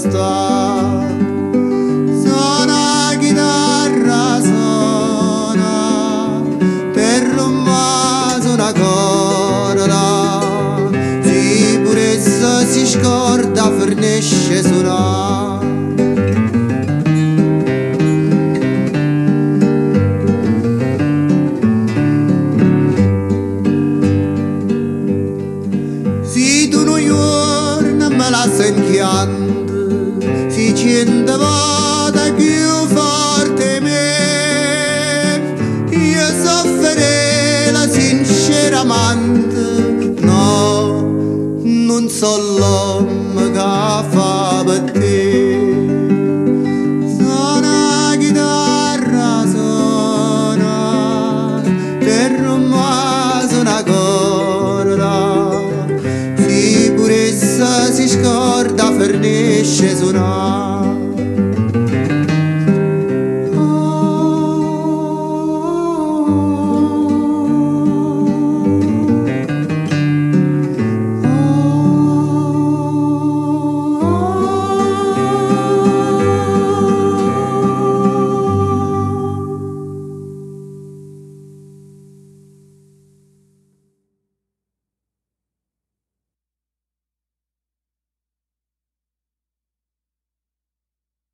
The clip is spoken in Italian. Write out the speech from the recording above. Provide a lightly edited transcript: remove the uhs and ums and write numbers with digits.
sta. Suona chitarra, suona, per rumba suona corda, si pure se si scorda fornisce suona. Si tu non giorno me la sentiando, si cento volte più forte me, io soffrirei sinceramente, no, non so l'uomo che fa per te. Suona chitarra, suona, per rumba suona corda, si pure se si scorda fornisce suona.